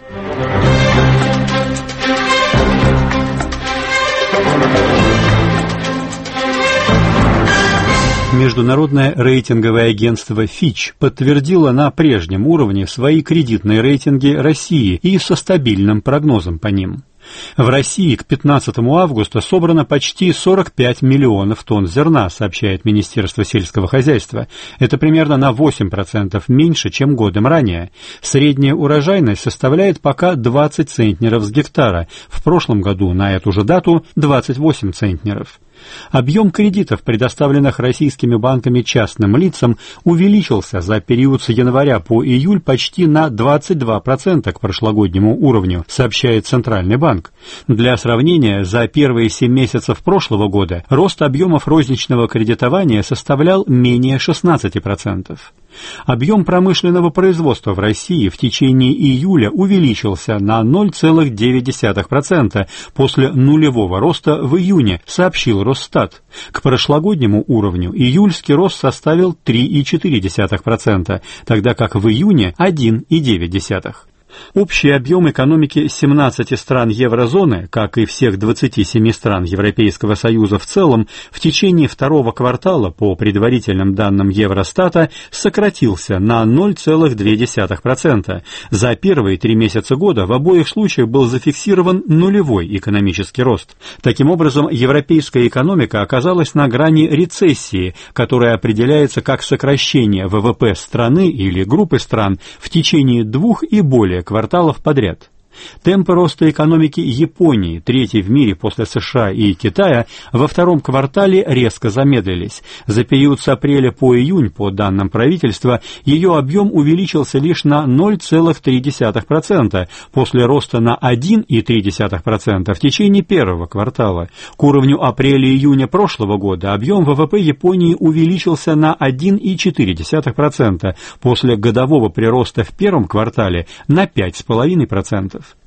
Speaker 10: Международное рейтинговое агентство Fitch подтвердило на прежнем уровне свои кредитные рейтинги России и со стабильным прогнозом по ним. В России к пятнадцатому августа собрано почти сорок пять миллионов тонн зерна, сообщает Министерство сельского хозяйства. Это примерно на восемь процентов меньше, чем годом ранее. Средняя урожайность составляет пока двадцать центнеров с гектара. В прошлом году на эту же дату двадцать восемь центнеров. Объем кредитов, предоставленных российскими банками частным лицам, увеличился за период с января по июль почти на двадцать два процента к прошлогоднему уровню, сообщает Центральный банк. Для сравнения, за первые семь месяцев прошлого года рост объемов розничного кредитования составлял менее шестнадцать процентов. Объем промышленного производства в России в течение июля увеличился на ноль целых девять десятых процента после нулевого роста в июне, сообщил Росстат. К прошлогоднему уровню июльский рост составил три целых четыре десятых процента, тогда как в июне один целых девять десятых процента. Общий объем экономики семнадцати стран еврозоны, как и всех двадцати семи стран Европейского Союза в целом, в течение второго квартала, по предварительным данным Евростата, сократился на ноль целых две десятых процента. За первые три месяца года в обоих случаях был зафиксирован нулевой экономический рост. Таким образом, европейская экономика оказалась на грани рецессии, которая определяется как сокращение ВВП страны или группы стран в течение двух и более кварталов подряд. Темпы роста экономики Японии, третьей в мире после США и Китая, во втором квартале резко замедлились. За период с апреля по июнь, по данным правительства, ее объем увеличился лишь на ноль целых три десятых процента, после роста на один целых три десятых процента в течение первого квартала. К уровню апреля-июня прошлого года объем ВВП Японии увеличился на один целых четыре десятых процента, после годового прироста в первом квартале на пять целых пять десятых процента.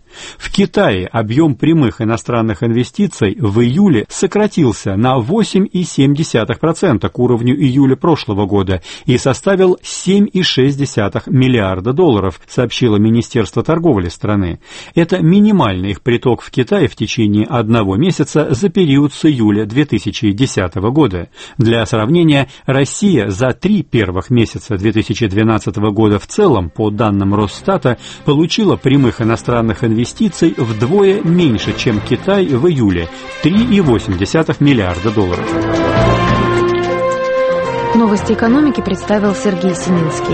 Speaker 10: В Китае объем прямых иностранных инвестиций в июле сократился на восемь целых семь десятых процента к уровню июля прошлого года и составил семь целых шесть десятых миллиарда долларов, сообщило Министерство торговли страны. Это минимальный их приток в Китай в течение одного месяца за период с июля две тысячи десятого года. Для сравнения, Россия за три первых месяца две тысячи двенадцатого года в целом, по данным Росстата, получила прямых иностранных инвестиций инвестиций вдвое меньше, чем Китай в июле – три целых восемь десятых миллиарда долларов.
Speaker 1: Новости экономики представил Сергей Семинский.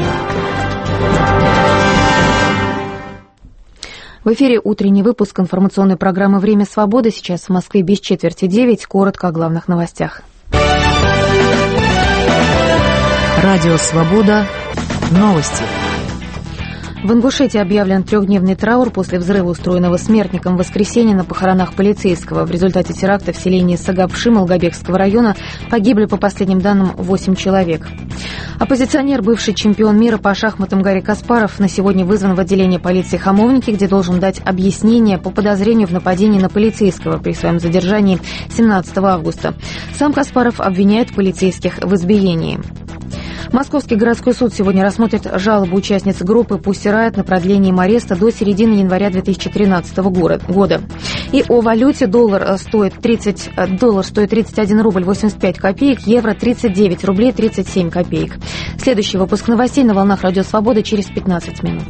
Speaker 1: В эфире утренний выпуск информационной программы «Время свободы». Сейчас в Москве без четверти девять. Коротко о главных новостях.
Speaker 16: Радио «Свобода». Новости.
Speaker 1: В Ингушетии объявлен трехдневный траур после взрыва, устроенного смертником в воскресенье на похоронах полицейского. В результате теракта в селении Сагапши Малгобекского района погибли, по последним данным, восемь человек. Оппозиционер, бывший чемпион мира по шахматам Гарри Каспаров, на сегодня вызван в отделение полиции Хамовники, где должен дать объяснение по подозрению в нападении на полицейского при своем задержании семнадцатого августа. Сам Каспаров обвиняет полицейских в избиении. Московский городской суд сегодня рассмотрит жалобу участницы группы «Пусси Райот» на продление им ареста до середины января две тысячи тринадцатого года. И о валюте: доллар стоит тридцать, доллар стоит тридцать один рубль восемьдесят пять копеек, евро тридцать девять рублей тридцать семь копеек. Следующий выпуск новостей на волнах Радио Свобода через пятнадцать минут.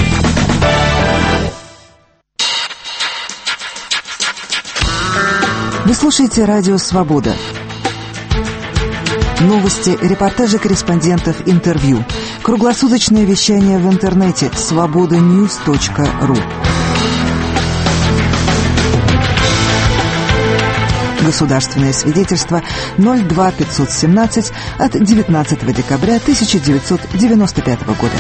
Speaker 11: Вы слушаете Радио Свобода. Новости, репортажи корреспондентов, интервью. Круглосуточное вещание в интернете свобода ньюс точка ру. Государственное свидетельство ноль два пятьсот семнадцать от девятнадцатого декабря тысяча девятьсот девяносто пятого года.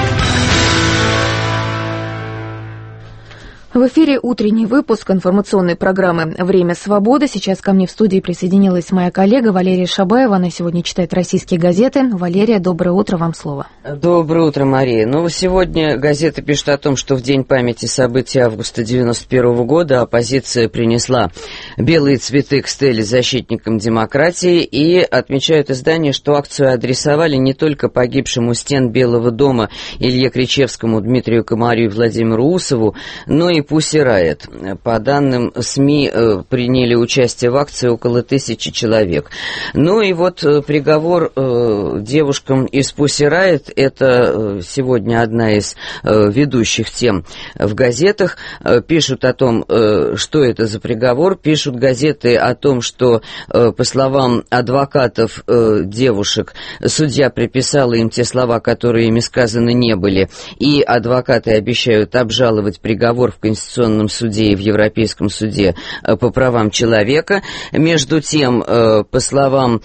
Speaker 1: В эфире утренний выпуск информационной программы «Время свободы». Сейчас ко мне в студии присоединилась моя коллега Валерия Шабаева. Она сегодня читает российские газеты. Валерия, доброе утро, вам слово.
Speaker 12: Доброе утро, Мария. Ну, сегодня газеты пишут о том, что в день памяти событий августа девяносто первого года оппозиция принесла белые цветы к стеле защитникам демократии, и отмечают издание, что акцию адресовали не только погибшим у стен Белого дома Илье Кричевскому, Дмитрию Комарию и Владимиру Усову, но и Пусси Райот. По данным СМИ, э, приняли участие в акции около тысячи человек. Ну и вот э, приговор э, девушкам из Пусси Райот, это э, сегодня одна из э, ведущих тем в газетах. Э, пишут о том, э, что это за приговор. Пишут газеты о том, что, э, по словам адвокатов э, девушек, судья приписала им те слова, которые ими сказаны не были. И адвокаты обещают обжаловать приговор в Конституционном суде и в Европейском суде по правам человека. Между тем, по словам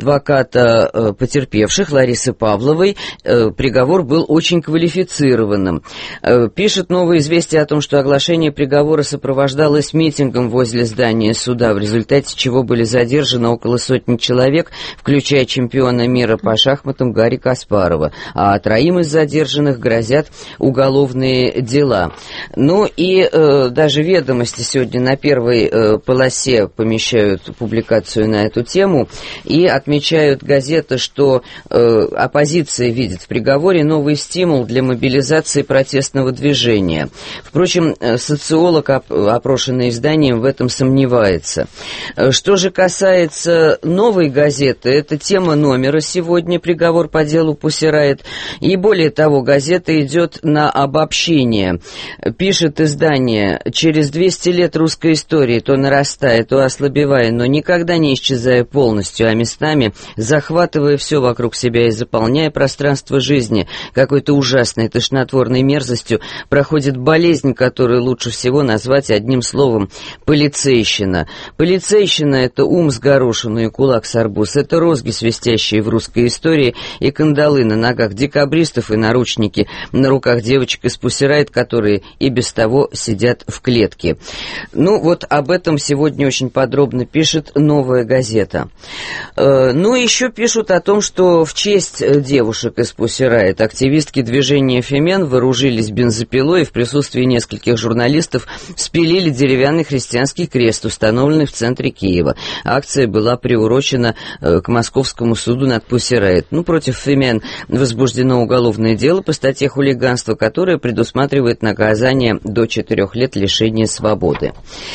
Speaker 12: адвоката потерпевших Ларисы Павловой, приговор был очень квалифицированным. Пишет «Новое известие» о том, что оглашение приговора сопровождалось митингом возле здания суда, в результате чего были задержаны около сотни человек, включая чемпиона мира по шахматам Гарри Каспарова, а троим из задержанных грозят уголовные дела. Ну и э, даже «Ведомости» сегодня на первой э, полосе помещают публикацию на эту тему и отмечают газеты, что э, оппозиция видит в приговоре новый стимул для мобилизации протестного движения. Впрочем, социолог, опрошенный изданием, в этом сомневается. Что же касается «Новой газеты», это тема номера сегодня, приговор по делу Пусси Райот, и более того, газета идет на обобщение. Пишет издание: через двести лет русской истории, то нарастая, то ослабевая, но никогда не исчезая полностью, а местами захватывая все вокруг себя и заполняя пространство жизни какой-то ужасной тошнотворной мерзостью, проходит болезнь, которую лучше всего назвать одним словом — полицейщина. Полицейщина — это ум с горошину и кулак с арбуз, это розги, свистящие в русской истории, и кандалы на ногах декабристов, и наручники на руках девочек из Пусси Райот, которые и без того сидят в клетке. Ну, вот об этом сегодня очень подробно пишет «Новая газета». Ну, еще пишут о том, что в честь девушек из Pussy Riot активистки движения «Фемен» вооружились бензопилой и в присутствии нескольких журналистов спилили деревянный христианский крест, установленный в центре Киева. Акция была приурочена к московскому суду над Pussy Riot. Ну, против «Фемен» возбуждено уголовное дело по статье «Хулиганство», которое предусматривает наказание до четырех лет лишения свободы.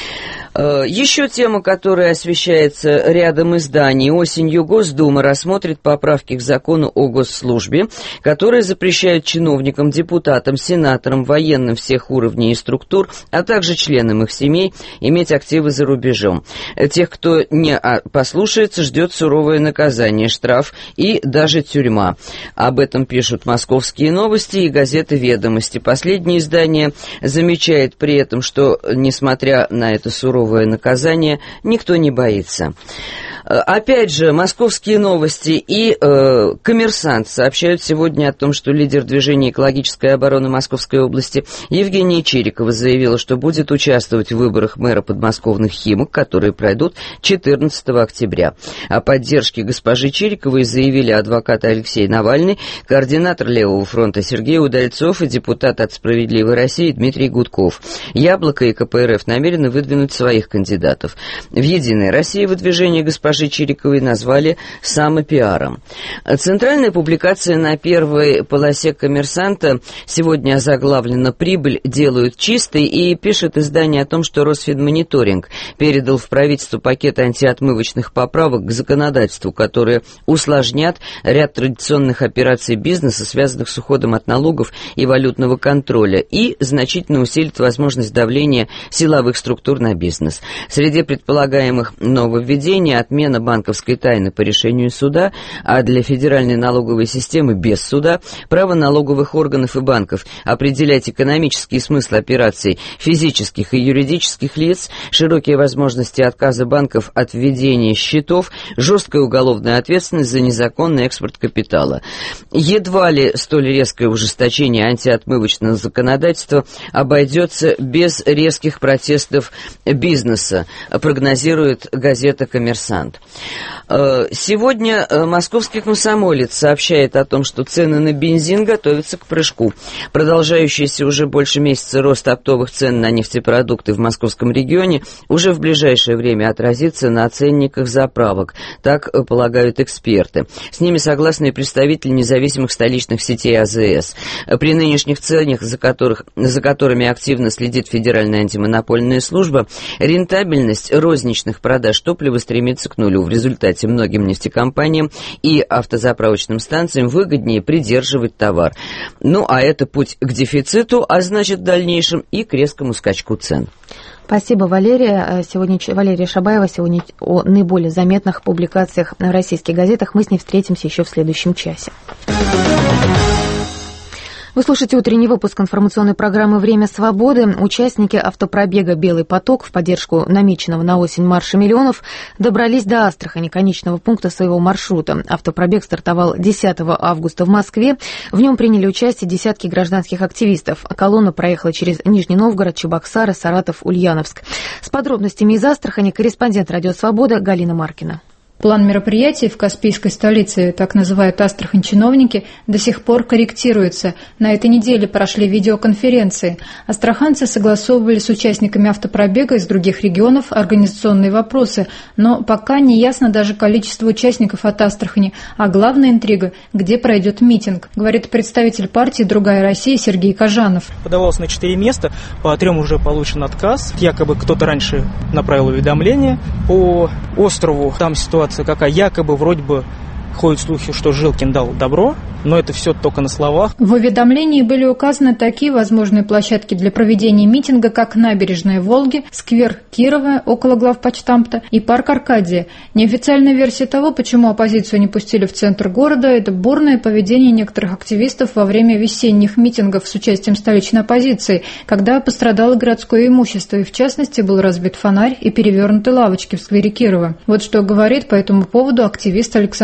Speaker 12: Еще тема, которая освещается рядом изданий. Осенью Госдума рассмотрит поправки к закону о госслужбе, которые запрещают чиновникам, депутатам, сенаторам, военным всех уровней и структур, а также членам их семей иметь активы за рубежом. Тех, кто не послушается, ждет суровое наказание, штраф и даже тюрьма. Об этом пишут «Московские новости» и газета «Ведомости». Последнее издание замечает при этом, что, несмотря на это суровое наказание, никто не боится. Опять же, «Московские новости» и э, «Коммерсант» сообщают сегодня о том, что лидер движения «Экологическая оборона» Московской области Евгения Чирикова заявила, что будет участвовать в выборах мэра подмосковных Химок, которые пройдут четырнадцатого октября. О поддержке госпожи Чириковой заявили адвокат Алексей Навальный, координатор Левого фронта Сергей Удальцов и депутат от «Справедливой России» Дмитрий Гудков. «Яблоко» и ка пэ эр эф намерены выдвинуть своих кандидатов. В «Единой России» выдвижение госпожи Чириковой назвали самопиаром. Центральная публикация на первой полосе «Коммерсанта» сегодня озаглавлена «Прибыль делают чистой» и пишет издание о том, что Росфинмониторинг передал в правительство пакет антиотмывочных поправок к законодательству, которые усложнят ряд традиционных операций бизнеса, связанных с уходом от налогов и валютного контроля, и значительно усилит возможность давления силовых структур на бизнес. Среди предполагаемых нововведений отмена банковской тайны по решению суда, а для федеральной налоговой системы без суда право налоговых органов и банков определять экономический смысл операций физических и юридических лиц, широкие возможности отказа банков от введения счетов, жесткая уголовная ответственность за незаконный экспорт капитала. Едва ли столь резкое ужесточение антиотмывочного законодательства обойдется без резких протестов бизнеса, прогнозирует газета «Коммерсант». Сегодня московский «Комсомолец» сообщает о том, что цены на бензин готовятся к прыжку. Продолжающийся уже больше месяца рост оптовых цен на нефтепродукты в московском регионе уже в ближайшее время отразится на ценниках заправок, так полагают эксперты. С ними согласны и представители независимых столичных сетей а зэ эс. При нынешних ценах, за, которых, за которыми активно следит Федеральная антимонопольная служба, рентабельность розничных продаж топлива стремится к нулю. В результате многим нефтекомпаниям и автозаправочным станциям выгоднее придерживать товар. Ну, а это путь к дефициту, а значит в дальнейшем и к резкому скачку цен.
Speaker 1: Спасибо, Валерия. Сегодня Валерия Шабаева сегодня о наиболее заметных публикациях в российских газетах. Мы с ней встретимся еще в следующем часе. Вы слушаете утренний выпуск информационной программы «Время свободы». Участники автопробега «Белый поток» в поддержку намеченного на осень марша миллионов добрались до Астрахани, конечного пункта своего маршрута. Автопробег стартовал десятого августа в Москве. В нем приняли участие десятки гражданских активистов. Колонна проехала через Нижний Новгород, Чебоксары, Саратов, Ульяновск. С подробностями из Астрахани корреспондент «Радио Свобода» Галина Маркина.
Speaker 13: План мероприятий в Каспийской столице, так называют Астрахань чиновники, до сих пор корректируется. На этой неделе прошли видеоконференции. Астраханцы согласовывали с участниками автопробега из других регионов организационные вопросы, но пока не ясно даже количество участников от Астрахани, а главная интрига – где пройдет митинг, говорит представитель партии «Другая Россия» Сергей Кожанов.
Speaker 14: Подавалось на четыре места, по трем уже получен отказ. Якобы кто-то раньше направил уведомление по острову. Там ситуация какая, якобы вроде бы ходят слухи, что Жилкин дал добро, но это все только на словах.
Speaker 13: В уведомлении были указаны такие возможные площадки для проведения митинга, как набережная Волги, сквер Кирова около главпочтамта и парк Аркадия. Неофициальная версия того, почему оппозицию не пустили в центр города, это бурное поведение некоторых активистов во время весенних митингов с участием столичной оппозиции, когда пострадало городское имущество, и в частности был разбит фонарь и перевернуты лавочки в сквере Кирова. Вот что говорит по этому поводу активист Александр Киркоров.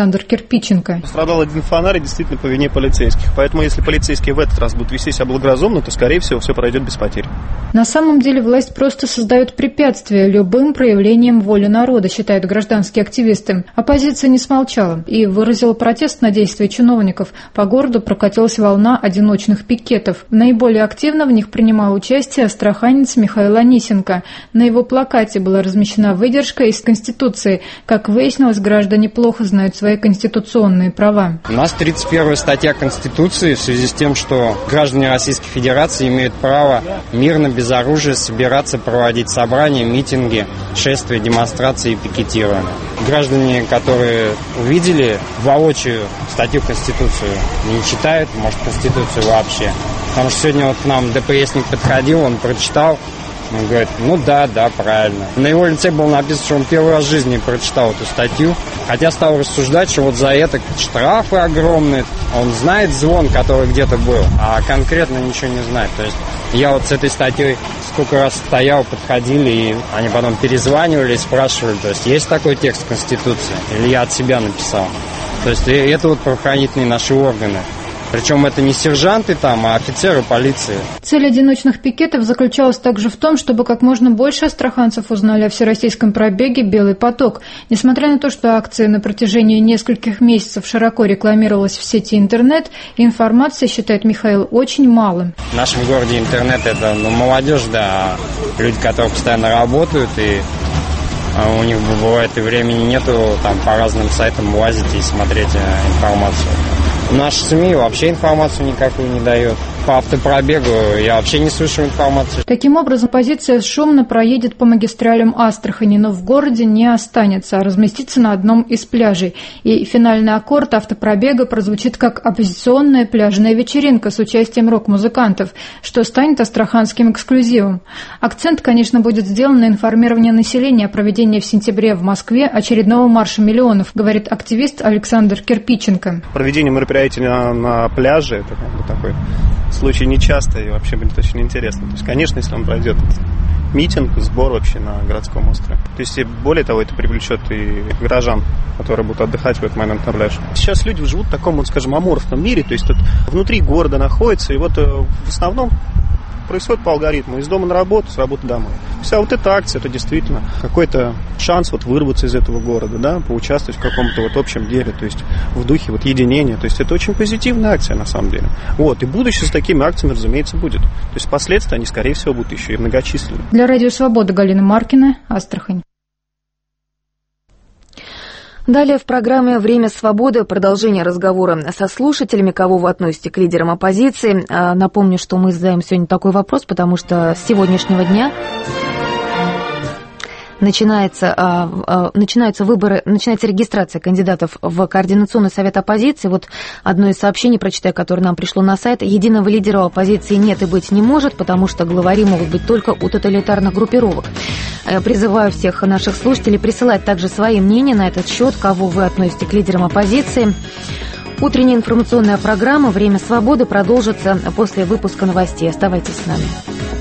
Speaker 13: Кирпиченко.
Speaker 15: Пострадал один фонарь, действительно, по вине полицейских. Поэтому, если полицейские в этот раз будут вести себя благоразумно, то, скорее всего, все пройдет без потерь.
Speaker 13: На самом деле власть просто создает препятствия любым проявлениям воли народа, считают гражданские активисты. Оппозиция не смолчала и выразила протест на действия чиновников. По городу прокатилась волна одиночных пикетов. Наиболее активно в них принимал участие астраханец Михаил Анисенко. На его плакате была размещена выдержка из Конституции. Как выяснилось, граждане плохо знают свои конституционные права.
Speaker 18: У нас тридцать первая статья Конституции в связи с тем, что граждане Российской Федерации имеют право мирно, без оружия собираться, проводить собрания, митинги, шествия, демонстрации и пикетирования. Граждане, которые увидели воочию статью Конституции, не читают, может, Конституцию вообще. Потому что сегодня вот к нам ДПСник подходил, он прочитал, он говорит, ну да, да, правильно. На его лице было написано, что он первый раз в жизни прочитал эту статью. Хотя стал рассуждать, что вот за это штрафы огромные. Он знает звон, который где-то был, а конкретно ничего не знает. То есть я вот с этой статьей сколько раз стоял, подходили, и они потом перезванивали и спрашивали, то есть есть такой текст Конституции, или я от себя написал. То есть это вот правоохранительные наши органы. Причем это не сержанты там, а офицеры полиции.
Speaker 13: Цель одиночных пикетов заключалась также в том, чтобы как можно больше астраханцев узнали о всероссийском пробеге «Белый поток». Несмотря на то, что акция на протяжении нескольких месяцев широко рекламировалась в сети интернет, информации, считает Михаил, очень мало.
Speaker 18: В нашем городе интернет – это ну, молодежь, да, люди, которые постоянно работают, и у них бывает и времени нету там по разным сайтам лазить и смотреть информацию. Наши СМИ вообще информацию никакую не дает. По автопробегу я вообще не слышу информацию.
Speaker 13: Таким образом, оппозиция шумно проедет по магистралям Астрахани, но в городе не останется, а разместится на одном из пляжей. И финальный аккорд автопробега прозвучит как оппозиционная пляжная вечеринка с участием рок-музыкантов, что станет астраханским эксклюзивом. Акцент, конечно, будет сделан на информировании населения о проведении в сентябре в Москве очередного марша миллионов, говорит активист Александр Кирпиченко.
Speaker 15: Проведение мероприятий на, на пляже – это как бы такой случай нечастый и вообще будет очень интересно. То есть, конечно, если он пройдет митинг, сбор вообще на городском острове. То есть, и более того, это привлечет и горожан, которые будут отдыхать в этот момент на пляже. Сейчас люди живут в таком, вот, скажем, аморфном мире, то есть тут внутри города находится, и вот в основном происходит по алгоритму. Из дома на работу, с работы домой. Вся вот эта акция, это действительно какой-то шанс вот вырваться из этого города, да, поучаствовать в каком-то вот общем деле, то есть в духе вот единения. То есть это очень позитивная акция на самом деле. Вот, и будущее с такими акциями, разумеется, будет. То есть последствия, они, скорее всего, будут еще и многочисленны.
Speaker 13: Для Радио Свобода Галина Маркина, Астрахань.
Speaker 1: Далее в программе «Время свободы» продолжение разговора со слушателями, кого вы относите к лидерам оппозиции. Напомню, что мы задаем сегодня такой вопрос, потому что с сегодняшнего дня начинается, а, а, начинаются выборы, начинается регистрация кандидатов в Координационный совет оппозиции. Вот одно из сообщений, прочитаю, которое нам пришло на сайт. Единого лидера оппозиции нет и быть не может, потому что главари могут быть только у тоталитарных группировок. Призываю всех наших слушателей присылать также свои мнения на этот счет, кого вы относите к лидерам оппозиции. Утренняя информационная программа «Время свободы» продолжится после выпуска новостей. Оставайтесь с нами.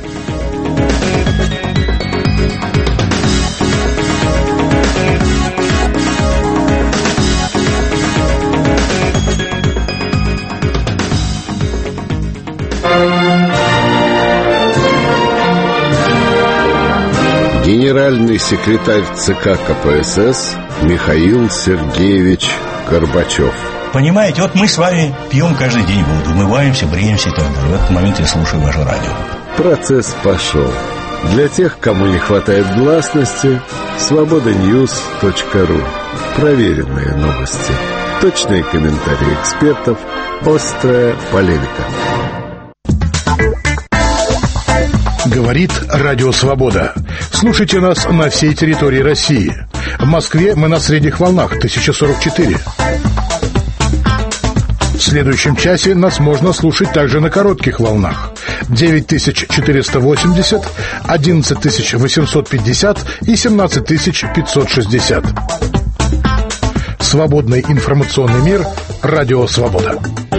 Speaker 19: Генеральный секретарь ЦК КПСС Михаил Сергеевич Горбачев.
Speaker 20: Понимаете, вот мы с вами пьем каждый день воду, умываемся, бреемся и так далее. В этот момент я слушаю ваше радио.
Speaker 19: Процесс пошел. Для тех, кому не хватает гласности, свобода ньюс точка ру. Проверенные новости, точные комментарии экспертов, острая полемика.
Speaker 25: Говорит Радио Свобода. Слушайте нас на всей территории России. В Москве мы на средних волнах тысяча сорок четыре. В следующем часе нас можно слушать также на коротких волнах. девять тысяч четыреста восемьдесят, одиннадцать тысяч восемьсот пятьдесят и семнадцать тысяч пятьсот шестьдесят. Свободный информационный мир. Радио Свобода.